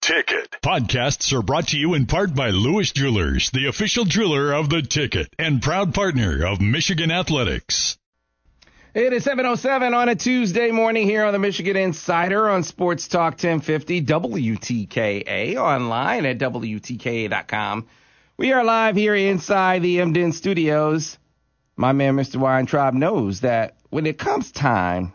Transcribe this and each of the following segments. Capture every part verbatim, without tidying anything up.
Ticket. Podcasts are brought to you in part by Lewis Jewelers, the official jeweler of the Ticket and proud partner of Michigan Athletics. It is seven oh seven on a Tuesday morning here on the Michigan Insider on Sports Talk ten fifty W T K A, online at W T K A dot com. We are live here inside the Emden Studios. My man, Mister Weintraub, knows that when it comes time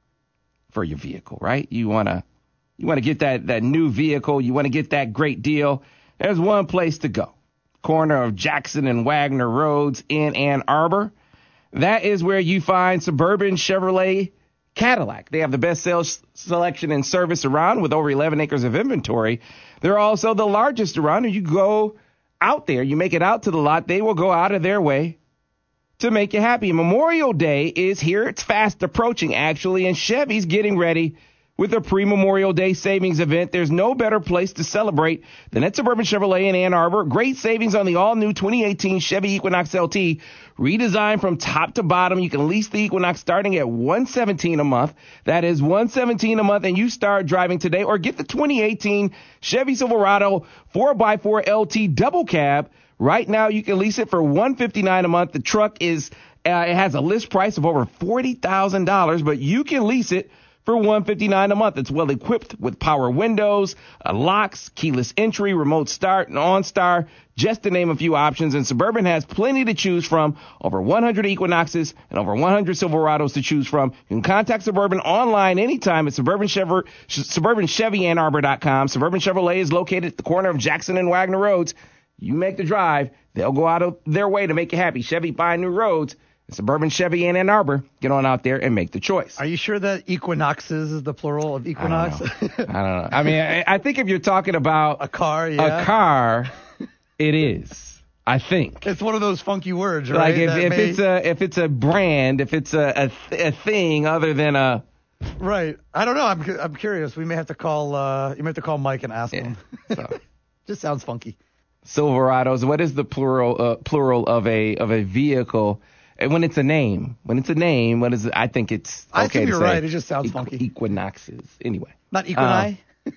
for your vehicle, right? You want to you want to get that, that new vehicle. You want to get that great deal. There's one place to go. Corner of Jackson and Wagner Roads in Ann Arbor. That is where you find Suburban Chevrolet Cadillac. They have the best sales selection and service around with over eleven acres of inventory. They're also the largest around. And you go out there, you make it out to the lot, they will go out of their way to make you happy. Memorial Day is here. It's fast approaching, actually, and Chevy's getting ready with a pre-Memorial Day savings event. There's no better place to celebrate than at Suburban Chevrolet in Ann Arbor. Great savings on the all-new twenty eighteen Chevy Equinox L T. Redesigned from top to bottom. You can lease the Equinox starting at one hundred seventeen dollars a month. That is one hundred seventeen dollars a month, and you start driving today. Or get the twenty eighteen Chevy Silverado four by four L T double cab. Right now, you can lease it for one hundred fifty-nine dollars a month. The truck is uh, it has a list price of over forty thousand dollars, but you can lease it for one hundred fifty-nine dollars a month. It's well equipped with power windows, uh, locks, keyless entry, remote start, and OnStar, just to name a few options. And Suburban has plenty to choose from, over one hundred Equinoxes and over one hundred Silverados to choose from. You can contact Suburban online anytime at Suburban Chevy, Suburban Chevy Ann Arbor dot com. Suburban Chevrolet is located at the corner of Jackson and Wagner Roads. You make the drive, they'll go out of their way to make you happy. Chevy find new roads. Suburban Chevy in Ann Arbor. Get on out there and make the choice. Are you sure that Equinoxes is the plural of Equinox? I don't know. I, don't know. I mean, I, I think if you're talking about a car, yeah. a car, it is. I think it's one of those funky words, right? Like if, if may... it's a if it's a brand, if it's a a, a thing other than a. Right. I don't know. I'm I'm curious. We may have to call. Uh, you may have to call Mike and ask yeah. him. So. Just sounds funky. Silverados. What is the plural uh, plural of a of a vehicle? And when it's a name, when it's a name, what is it? I think it's okay I think to you're say right. It just sounds equ- funky. Equinoxes. Anyway. Not equini? Um,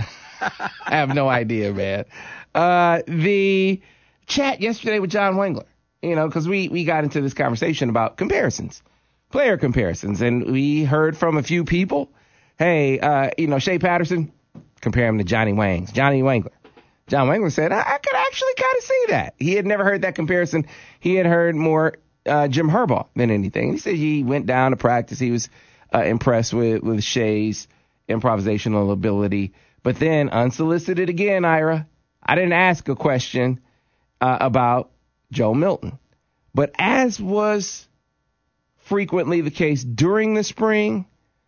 I have no idea, man. Uh, the chat yesterday with John Wengler, you know, because we, we got into this conversation about comparisons, player comparisons, and we heard from a few people, hey, uh, you know, Shea Patterson, compare him to Johnny Wangs, Johnny Wengler. John Wengler said, I, I could actually kind of see that. He had never heard that comparison. He had heard more uh, Jim Harbaugh than anything. He said he went down to practice. He was uh, impressed with, with Shea's improvisational ability. But then, unsolicited again, Ira, I didn't ask a question uh, about Joe Milton. But as was frequently the case during the spring,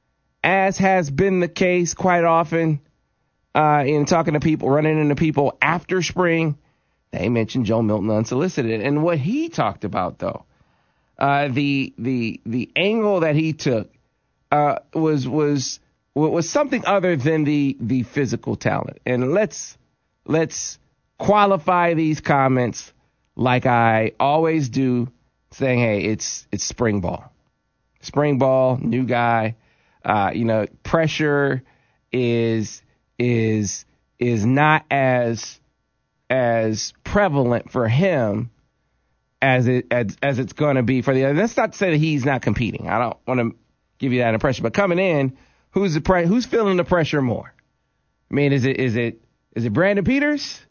as has been the case quite often uh, in talking to people, running into people after spring, they mentioned Joe Milton unsolicited. And what he talked about, though, uh, the the the angle that he took uh, was was was something other than the the physical talent. And let's let's qualify these comments like I always do, saying, hey, it's it's spring ball, spring ball, new guy. Uh, you know, pressure is is is not as as prevalent for him as it as, as it's going to be for the other. That's not to say that he's not competing. I don't want to give you that impression. But coming in, who's the pre- who's feeling the pressure more? I mean, is it is it is it Brandon Peters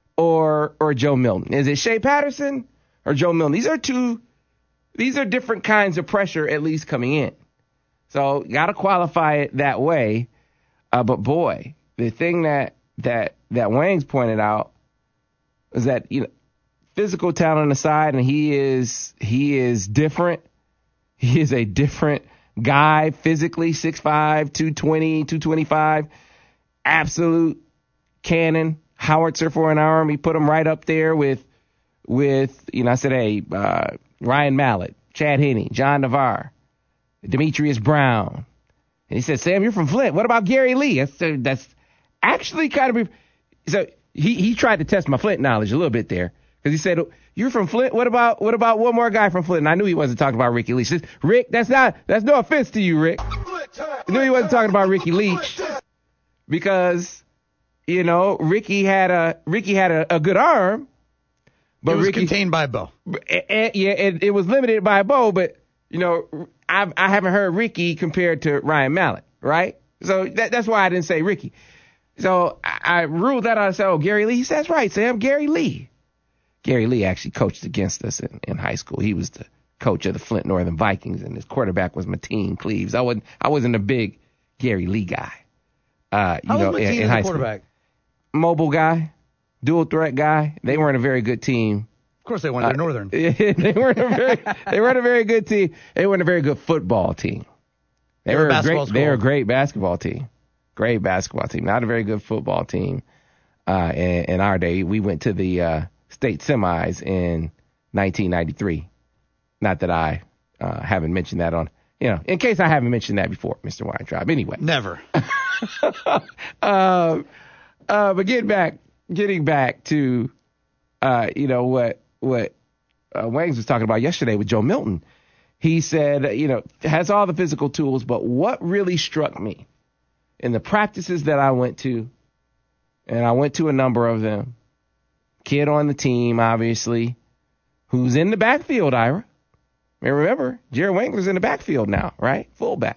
or or Joe Milton? Is it Shea Patterson or Joe Milton? These are two. These are different kinds of pressure, at least coming in. So got to qualify it that way. Uh, but boy, the thing that that that Wangs pointed out is that, you know, physical talent aside, and he is he is different. He is a different guy physically, six five, two twenty, two twenty-five, absolute cannon, howitzer for an arm. He put him right up there with with you know I said, hey, uh, Ryan Mallett, Chad Henne, John Navarre, Demetrius Brown. And he said, Sam, you're from Flint. What about Gary Lee? That's, that's actually kind of – so he, he tried to test my Flint knowledge a little bit there because he said, you're from Flint? What about what about one more guy from Flint? And I knew he wasn't talking about Ricky Leach. Rick, that's not – that's no offense to you, Rick. I knew he wasn't talking about Ricky Leach because, you know, Ricky had a Ricky had a, a good arm, but it was Ricky, contained by Bo. And, yeah, it, it was limited by Bo, but you know, I've, I haven't heard Ricky compared to Ryan Mallett, right? So that, that's why I didn't say Ricky. So I, I ruled that out. I said, oh, Gary Lee. He says, right, Sam, Gary Lee. Gary Lee actually coached against us in, in high school. He was the coach of the Flint Northern Vikings, and his quarterback was Mateen Cleaves. I wasn't, I wasn't a big Gary Lee guy. Uh, you How know, was in, Mateen in high as a quarterback? School. Mobile guy, dual threat guy. They weren't a very good team. Of course they weren't. They're Uh, Northern. they weren't a very, they weren't a very good team. They weren't a very good football team. They, They were were a a great. basketball They were a school. great basketball team. Great basketball team. Not a very good football team. Uh, in, in our day, we went to the uh, state semis in nineteen ninety-three. Not that I uh, haven't mentioned that on, you know, in case I haven't mentioned that before, Mister Weintraub. Anyway. Never. uh, uh, but getting back, getting back to, uh, you know, what what uh, Wangs was talking about yesterday with Joe Milton. He said, you know, has all the physical tools, but what really struck me in the practices that I went to, and I went to a number of them, kid on the team, obviously, who's in the backfield, Ira. And remember, Jared Wangler's in the backfield now, right? Fullback.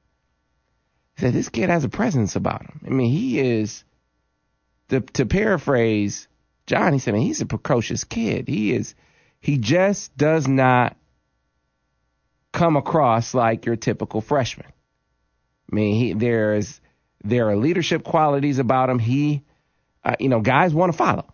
He said, this kid has a presence about him. I mean, he is, to, to paraphrase John, he said, man, he's a precocious kid. He is, he just does not come across like your typical freshman. I mean, he, there's, there are leadership qualities about him. He, uh, you know, guys want to follow.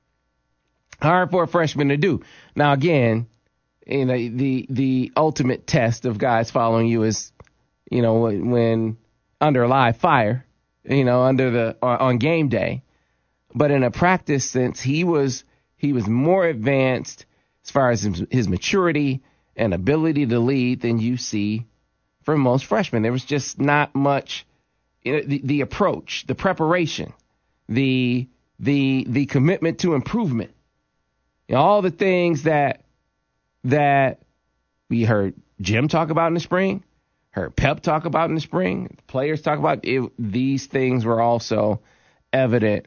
Hard for a freshman to do. Now, again, you know, the the ultimate test of guys following you is, you know, when, when under live fire, you know, under the on, on game day. But in a practice sense, he was he was more advanced as far as his, his maturity and ability to lead than you see from most freshmen. There was just not much, you know, the, the approach, the preparation, the the the commitment to improvement, you know, all the things that that we heard Jim talk about in the spring, heard Pep talk about in the spring, players talk about it. These things were also evident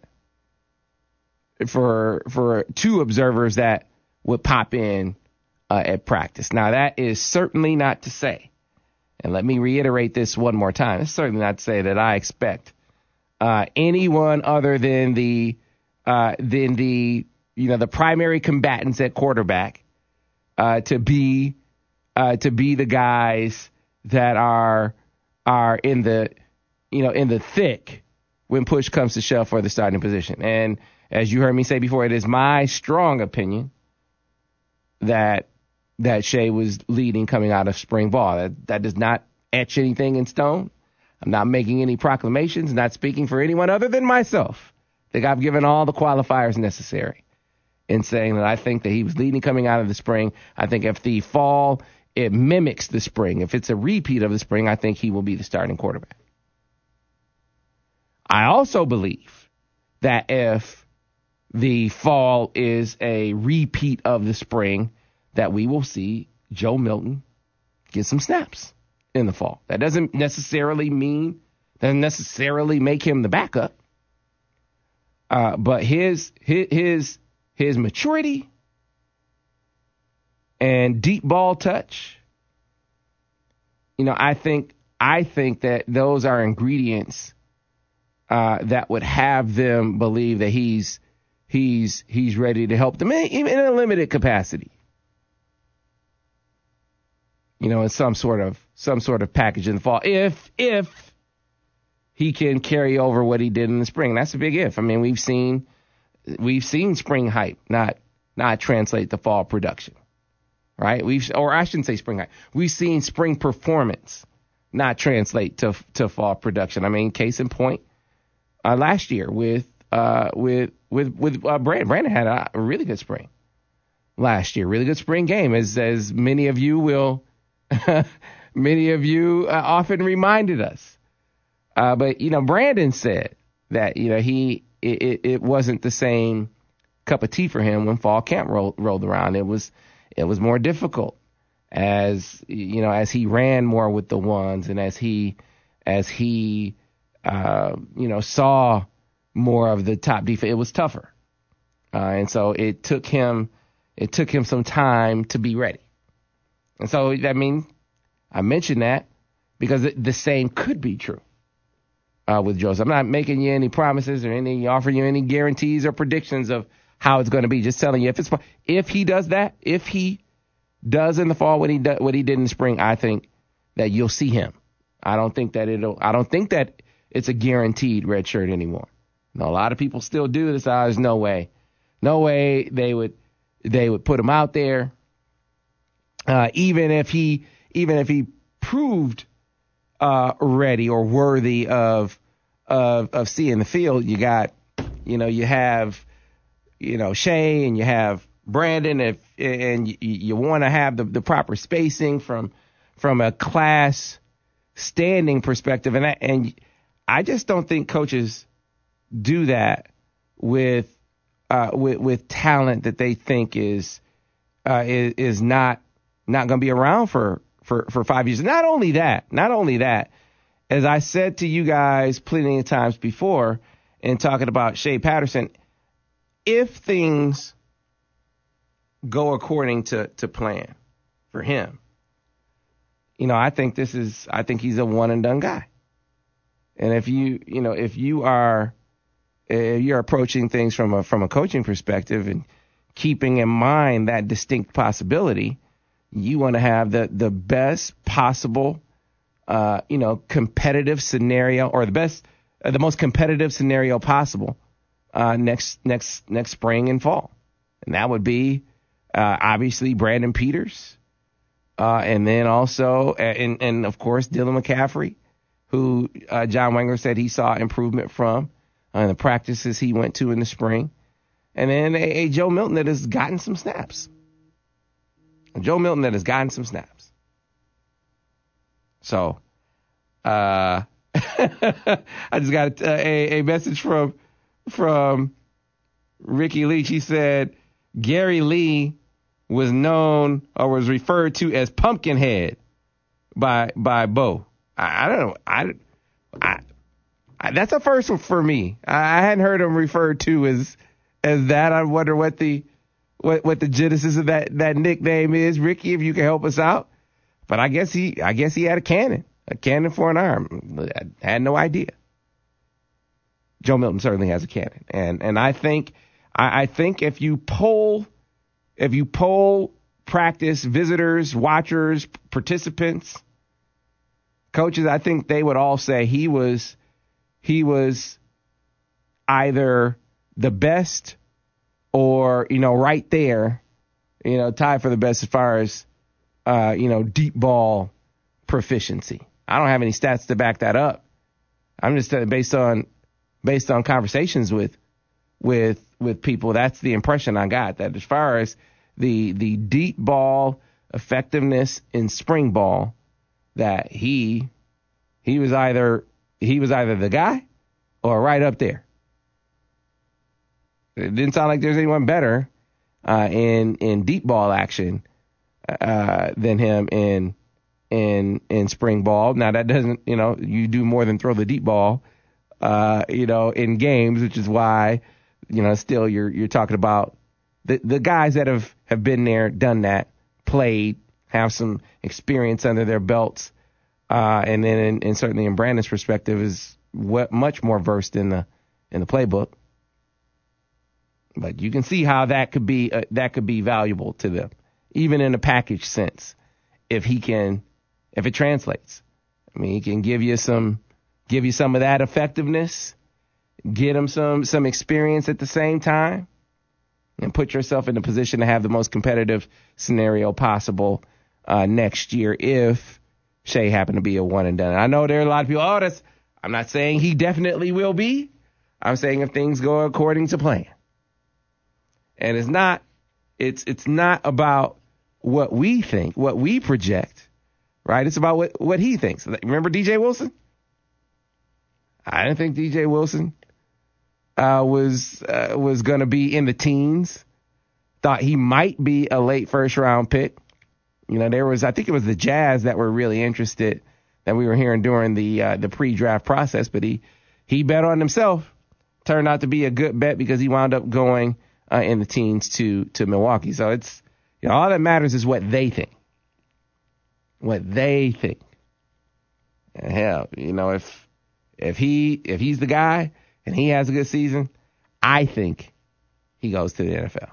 for for two observers that would pop in uh, at practice. Now, that is certainly not to say, and let me reiterate this one more time, it's certainly not to say that I expect uh, anyone other than the uh, than the you know the primary combatants at quarterback uh, to be uh, to be the guys that are are in the you know in the thick when push comes to shove for the starting position. And as you heard me say before, it is my strong opinion that that Shea was leading coming out of spring ball. That, that does not etch anything in stone. I'm not making any proclamations, not speaking for anyone other than myself. I think I've given all the qualifiers necessary in saying that I think that he was leading coming out of the spring. I think if the fall, it mimics the spring. If it's a repeat of the spring, I think he will be the starting quarterback. I also believe that if the fall is a repeat of the spring, that we will see Joe Milton get some snaps in the fall. That doesn't necessarily mean, doesn't necessarily make him the backup. Uh, but his, his, his, his maturity and deep ball touch, you know, I think, I think that those are ingredients uh, that would have them believe that he's, he's, he's ready to help them, even in a limited capacity. You know, in some sort of some sort of package in the fall, if if he can carry over what he did in the spring. And that's a big if. I mean, we've seen we've seen spring hype not not translate to fall production, right? We've or I shouldn't say spring hype. We've seen spring performance not translate to to fall production. I mean, case in point, uh, last year with uh with with with uh, Brandon. Brandon had a, a really good spring last year, really good spring game, as as many of you will. Many of you uh, often reminded us. Uh, but, you know, Brandon said that, you know, he it, it, it wasn't the same cup of tea for him when fall camp roll, rolled around. It was it was more difficult as, you know, as he ran more with the ones and as he as he, uh, you know, saw more of the top defense. It was tougher. Uh, and so it took him, it took him some time to be ready. And so, I mean, I mentioned that because it, the same could be true uh, with Joseph. I'm not making you any promises or any offering you any guarantees or predictions of how it's going to be. Just telling you if it's if he does that, if he does in the fall what he do, what he did in the spring, I think that you'll see him. I don't think that it'll. I don't think that it's a guaranteed red shirt anymore. No, a lot of people still do this. Uh, there's no way, no way they would they would put him out there. Uh, even if he, even if he proved uh, ready or worthy of, of of seeing the field, you got, you know, you have, you know, Shea and you have Brandon, if and you, you want to have the, the proper spacing from from a class standing perspective, and I, and I just don't think coaches do that with uh, with with talent that they think is uh, is, is not. not going to be around for, for, for five years. Not only that, not only that, as I said to you guys plenty of times before in talking about Shea Patterson, if things go according to, to plan for him, you know, I think this is, I think he's a one and done guy. And if you, you know, if you are, if you're approaching things from a, from a coaching perspective and keeping in mind that distinct possibility, you want to have the, the best possible, uh, you know, competitive scenario, or the best, uh, the most competitive scenario possible uh, next next next spring and fall, and that would be uh, obviously Brandon Peters, uh, and then also and and of course Dylan McCaffrey, who uh, John Wengler said he saw improvement from uh, the practices he went to in the spring, and then a, a Joe Milton that has gotten some snaps. Joe Milton that has gotten some snaps. So, uh, I just got a, a message from from Ricky Leach. He said Gary Lee was known or was referred to as Pumpkinhead by by Bo. I, I don't know. I, I, I that's a first one for me. I, I hadn't heard him referred to as as that. I wonder what the What what the genesis of that, that nickname is, Ricky, if you can help us out. But I guess he I guess he had a cannon, a cannon for an arm. I had no idea. Joe Milton certainly has a cannon, and and I think I, I think if you poll if you poll practice visitors, watchers, participants, coaches, I think they would all say he was he was either the best or, you know, right there, you know, tied for the best as far as, uh, you know, deep ball proficiency. I don't have any stats to back that up. I'm just uh, based on based on conversations with with with people. That's the impression I got, that as far as the the deep ball effectiveness in spring ball, that he he was either he was either the guy or right up there. It didn't sound like there's anyone better uh, in in deep ball action uh, than him in in in spring ball. Now that doesn't, you know, you do more than throw the deep ball, uh, you know, in games, which is why, you know, still you're you're talking about the the guys that have, have been there, done that, played, have some experience under their belts, uh, and then in, and certainly in Brandon's perspective is what, much more versed in the in the playbook. But you can see how that could be uh, that could be valuable to them, even in a package sense, if he can, if it translates. I mean, he can give you some, give you some of that effectiveness, get him some some experience at the same time, and put yourself in a position to have the most competitive scenario possible uh, next year if Shea happened to be a one and done. I know there are a lot of people. Oh, that's. I'm not saying he definitely will be. I'm saying if things go according to plan. And it's not, it's it's not about what we think, what we project, right? It's about what, what he thinks. Remember D J Wilson? I didn't think D J Wilson uh, was uh, was going to be in the teens. Thought he might be a late first round pick. You know, there was, I think it was the Jazz that were really interested, that we were hearing during the uh, the pre-draft process. But he he bet on himself. turned out to be a good bet because he wound up going uh, in the teens to to Milwaukee. So it's, you know, all that matters is what they think. What they think. And hell, you know, if if he if he's the guy and he has a good season, I think he goes to the N F L.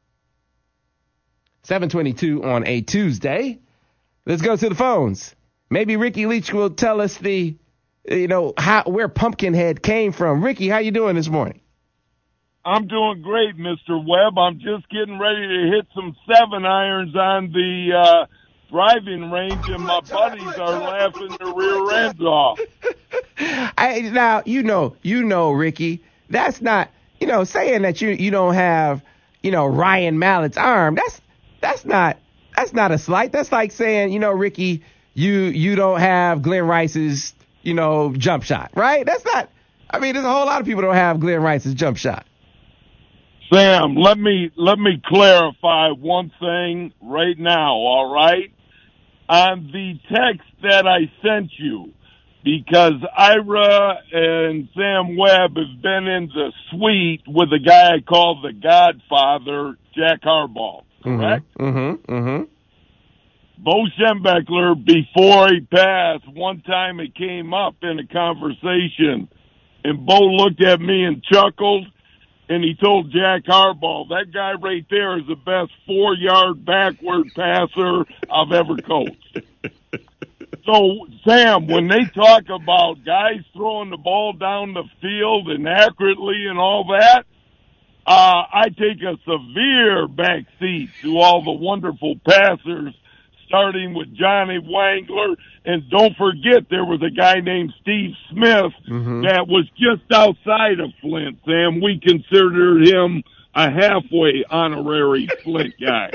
seven twenty-two on a Tuesday. Let's go to the phones. Maybe Ricky Leach will tell us the, you know, how where Pumpkinhead came from. Ricky, how you doing this morning? I'm doing great, Mister Webb. I'm just getting ready to hit some seven irons on the uh, driving range, and my buddies are laughing their rear ends off. I, now, you know, you know, Ricky, that's not, you know, saying that you you don't have, you know, Ryan Mallett's arm. That's that's not that's not a slight. That's like saying, you know, Ricky, you you don't have Glenn Rice's, you know, jump shot, right? That's not. I mean, there's a whole lot of people don't have Glenn Rice's jump shot. Sam, let me let me clarify one thing right now, all right? On the text that I sent you, because Ira and Sam Webb have been in the suite with a guy I call the Godfather, Jack Harbaugh, correct? Mm-hmm, mm-hmm. Bo Schembechler, before he passed, one time it came up in a conversation, and Bo looked at me and chuckled, and he told Jack Harbaugh, that guy right there is the best four-yard backward passer I've ever coached. So, Sam, when they talk about guys throwing the ball down the field and accurately and all that, uh, I take a severe backseat to all the wonderful passers, starting with Johnny Wangler. And don't forget, there was a guy named Steve Smith mm-hmm. that was just outside of Flint, Sam. We considered him a halfway honorary Flint guy.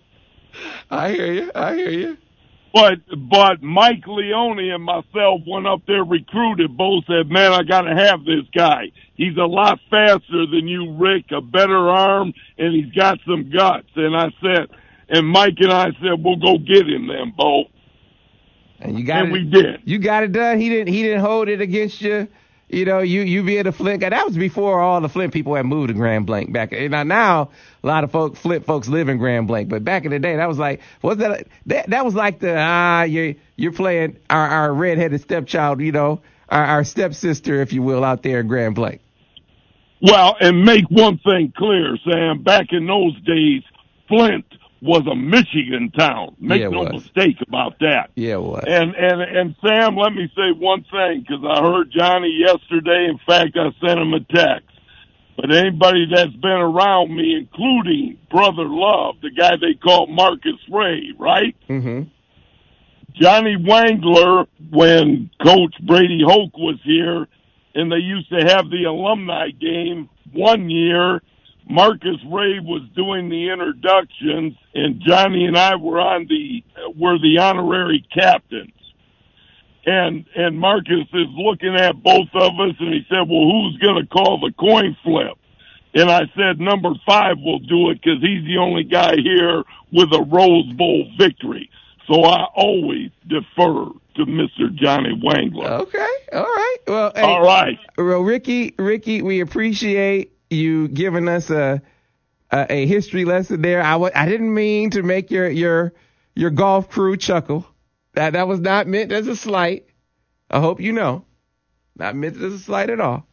I hear you. I hear you. But but Mike Leone and myself went up there, recruited. Both said, man, I got to have this guy. He's a lot faster than you, Rick, a better arm, and he's got some guts. And I said, and Mike and I said, we'll go get him then, Bo. And you got and it. we did. You got it done. He didn't. He didn't hold it against you. You know, you you being a Flint guy. That was before all the Flint people had moved to Grand Blanc. Back now, now a lot of folk Flint folks live in Grand Blanc. But back in the day, that was like, was that that, that was like the ah, you're you're playing our our redheaded stepchild. You know, our, our stepsister, if you will, out there in Grand Blanc. Well, and make one thing clear, Sam. Back in those days, Flint was a Michigan town. Make yeah, no was. mistake about that. Yeah, it was. And, and, and Sam, let me say one thing, because I heard Johnny yesterday. In fact, I sent him a text. But anybody that's been around me, including Brother Love, the guy they call Marcus Ray, right? Mm-hmm. Johnny Wangler, when Coach Brady Hoke was here, and they used to have the alumni game one year, Marcus Ray was doing the introductions, and Johnny and I were on the were the honorary captains. And and Marcus is looking at both of us, and he said, well, who's going to call the coin flip? And I said, number five will do it, because he's the only guy here with a Rose Bowl victory. So I always defer to Mister Johnny Wangler. Okay, all right. Well, hey, all right. Well, Ricky, Ricky, we appreciate you giving us a a, a history lesson there. I w- I didn't mean to make your your your golf crew chuckle. That that was not meant as a slight. I hope you know, not meant as a slight at all.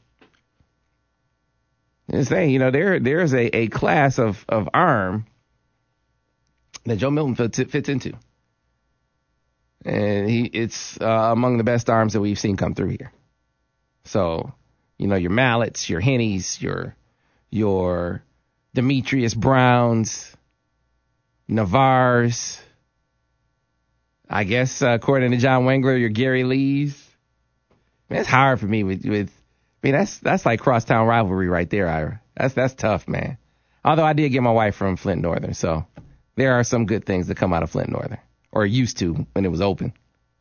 Just saying, you know, there there is a, a class of, of arm that Joe Milton fits, fits into, and he it's uh, among the best arms that we've seen come through here. So, you know, your Mallets, your Hennies, your your Demetrius Browns, Navars, I guess, uh, according to John Wangler, your Gary Lees. Man, it's hard for me with, with, I mean, that's, that's like crosstown rivalry right there, Ira. That's, that's tough, man. Although I did get my wife from Flint Northern, so there are some good things that come out of Flint Northern, or used to when it was open.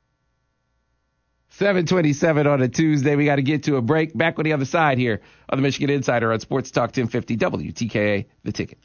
seven twenty-seven on a Tuesday. We got to get to a break. Back on the other side here on the Michigan Insider on Sports Talk ten fifty W T K A, The Ticket.